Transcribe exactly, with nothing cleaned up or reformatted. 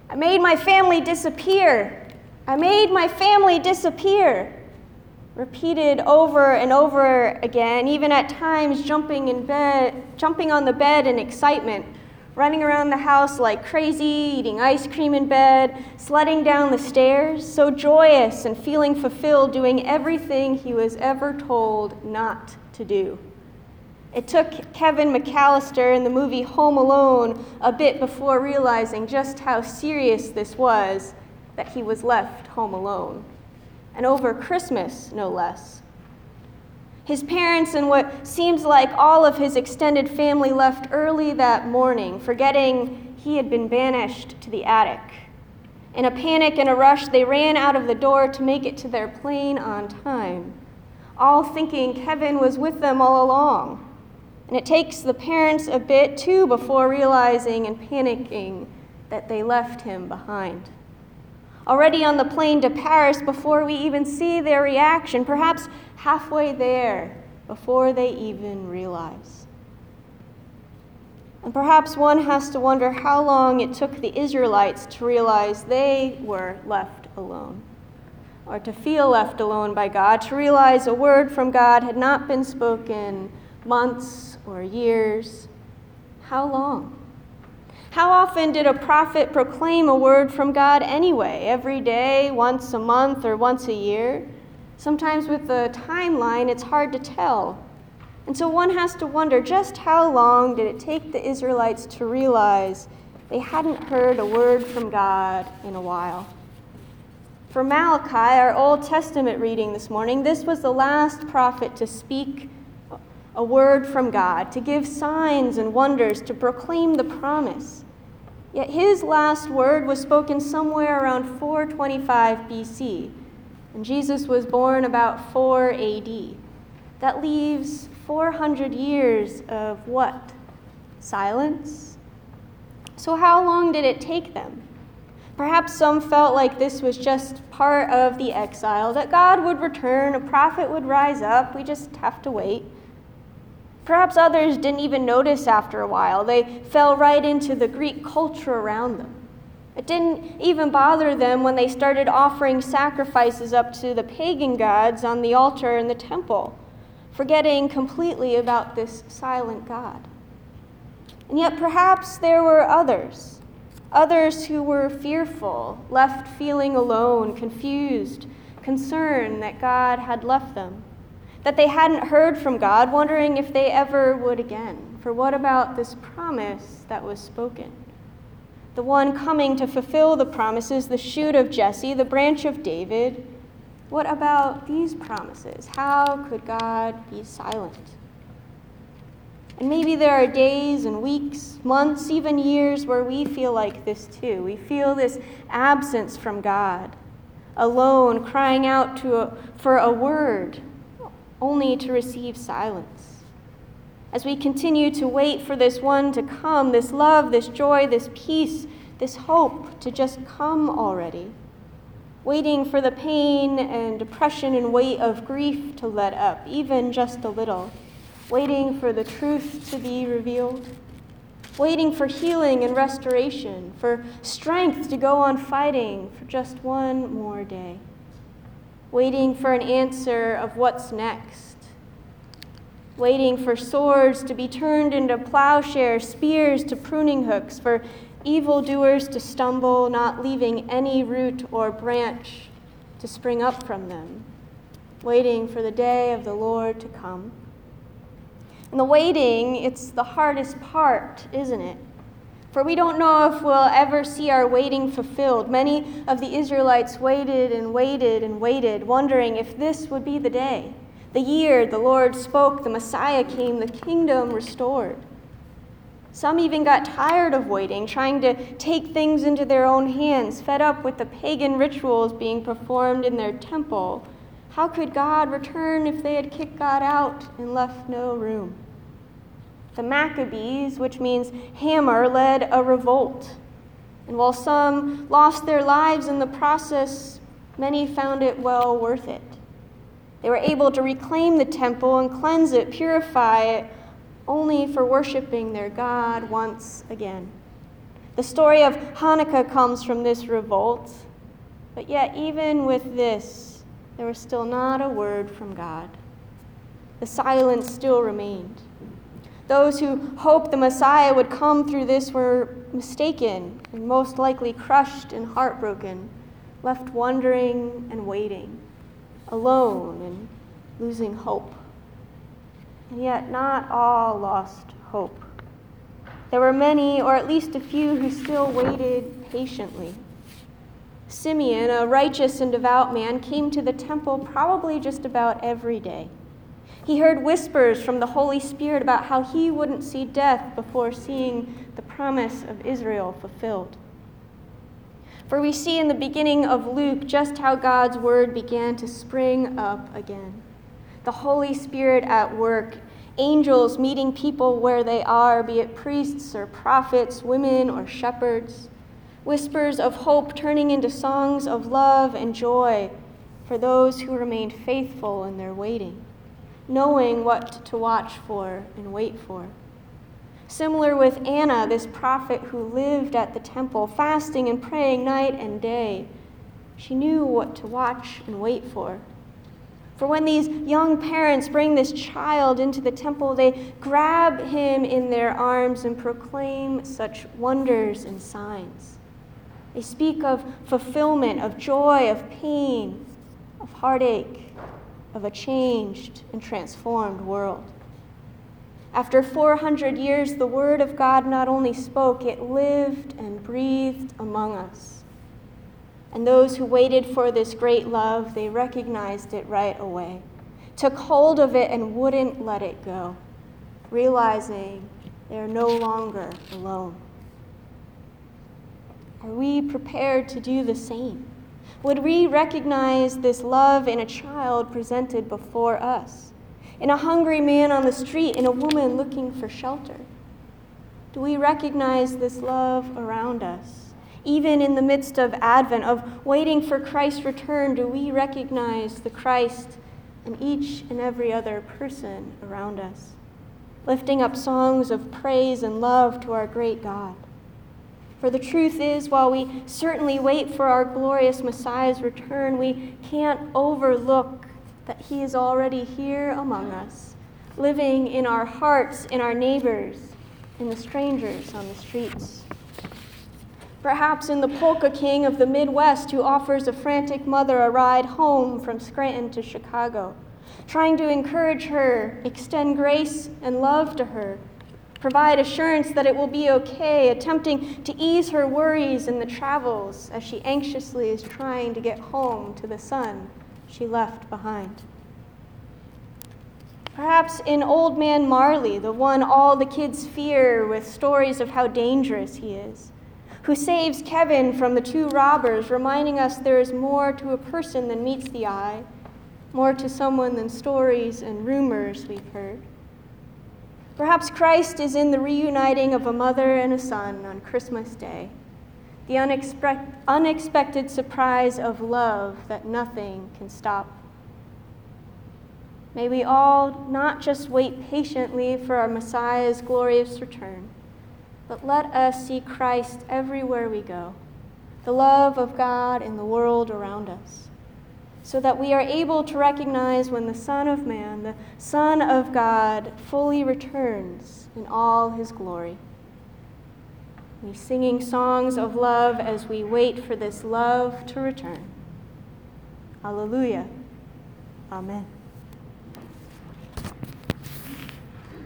I made my family disappear. I made my family disappear. Repeated over and over again, even at times jumping in bed, jumping on the bed in excitement, running around the house like crazy, eating ice cream in bed, sledding down the stairs, so joyous and feeling fulfilled, doing everything he was ever told not to do. It took Kevin McAllister in the movie Home Alone a bit before realizing just how serious this was that he was left home alone. And over Christmas, no less. His parents and what seems like all of his extended family left early that morning, forgetting he had been banished to the attic. In a panic and a rush, they ran out of the door to make it to their plane on time, all thinking Kevin was with them all along. And it takes the parents a bit, too, before realizing and panicking that they left him behind. Already on the plane to Paris, before we even see their reaction, perhaps halfway there, before they even realize. And perhaps one has to wonder how long it took the Israelites to realize they were left alone, or to feel left alone by God, to realize a word from God had not been spoken months or years. How long? How often did a prophet proclaim a word from God anyway? Every day, once a month, or once a year? Sometimes with the timeline, it's hard to tell. And so one has to wonder, just how long did it take the Israelites to realize they hadn't heard a word from God in a while? For Malachi, our Old Testament reading this morning, this was the last prophet to speak a word from God, to give signs and wonders, to proclaim the promise. Yet his last word was spoken somewhere around four twenty-five B C, and Jesus was born about four A D. That leaves four hundred years of what? Silence? So how long did it take them? Perhaps some felt like this was just part of the exile, that God would return, a prophet would rise up, we just have to wait. Perhaps others didn't even notice after a while. They fell right into the Greek culture around them. It didn't even bother them when they started offering sacrifices up to the pagan gods on the altar in the temple, forgetting completely about this silent God. And yet perhaps there were others, others who were fearful, left feeling alone, confused, concerned that God had left them, that they hadn't heard from God, wondering if they ever would again. For what about this promise that was spoken? The one coming to fulfill the promises, the shoot of Jesse, the branch of David. What about these promises? How could God be silent? And maybe there are days and weeks, months, even years where we feel like this too. We feel this absence from God, alone, crying out to a, for a word, only to receive silence. As we continue to wait for this one to come, this love, this joy, this peace, this hope to just come already, waiting for the pain and depression and weight of grief to let up, even just a little, waiting for the truth to be revealed, waiting for healing and restoration, for strength to go on fighting for just one more day, waiting for an answer of what's next, waiting for swords to be turned into plowshares, spears to pruning hooks, for evildoers to stumble, not leaving any root or branch to spring up from them, waiting for the day of the Lord to come. And the waiting, it's the hardest part, isn't it? For we don't know if we'll ever see our waiting fulfilled. Many of the Israelites waited and waited and waited, wondering if this would be the day, the year the Lord spoke, the Messiah came, the kingdom restored. Some even got tired of waiting, trying to take things into their own hands, fed up with the pagan rituals being performed in their temple. How could God return if they had kicked God out and left no room? The Maccabees, which means hammer, led a revolt. And while some lost their lives in the process, many found it well worth it. They were able to reclaim the temple and cleanse it, purify it, only for worshiping their God once again. The story of Hanukkah comes from this revolt, but yet even with this, there was still not a word from God. The silence still remained. Those who hoped the Messiah would come through this were mistaken and most likely crushed and heartbroken, left wondering and waiting, alone and losing hope. And yet not all lost hope. There were many, or at least a few, who still waited patiently. Simeon, a righteous and devout man, came to the temple probably just about every day. He heard whispers from the Holy Spirit about how he wouldn't see death before seeing the promise of Israel fulfilled. For we see in the beginning of Luke just how God's word began to spring up again. The Holy Spirit at work, angels meeting people where they are, be it priests or prophets, women or shepherds, whispers of hope turning into songs of love and joy for those who remained faithful in their waiting, knowing what to watch for and wait for. Similar with Anna, this prophet who lived at the temple, fasting and praying night and day. She knew what to watch and wait for. For when these young parents bring this child into the temple, they grab him in their arms and proclaim such wonders and signs. They speak of fulfillment, of joy, of pain, of heartache, of a changed and transformed world. After four hundred years, the Word of God not only spoke, it lived and breathed among us. And those who waited for this great love, they recognized it right away, took hold of it and wouldn't let it go, realizing they are no longer alone. Are we prepared to do the same? Would we recognize this love in a child presented before us, in a hungry man on the street, in a woman looking for shelter? Do we recognize this love around us? Even in the midst of Advent, of waiting for Christ's return, do we recognize the Christ in each and every other person around us, lifting up songs of praise and love to our great God? For the truth is, while we certainly wait for our glorious Messiah's return, we can't overlook that he is already here among us, living in our hearts, in our neighbors, in the strangers on the streets. Perhaps in the polka king of the Midwest who offers a frantic mother a ride home from Scranton to Chicago, trying to encourage her, extend grace and love to her, provide assurance that it will be okay, attempting to ease her worries in the travels as she anxiously is trying to get home to the son she left behind. Perhaps in Old Man Marley, the one all the kids fear with stories of how dangerous he is, who saves Kevin from the two robbers, reminding us there is more to a person than meets the eye, more to someone than stories and rumors we've heard. Perhaps Christ is in the reuniting of a mother and a son on Christmas Day, the unexpect- unexpected surprise of love that nothing can stop. May we all not just wait patiently for our Messiah's glorious return, but let us see Christ everywhere we go, the love of God in the world around us, so that we are able to recognize when the Son of Man, the Son of God, fully returns in all his glory. We singing songs of love as we wait for this love to return. Alleluia. Amen.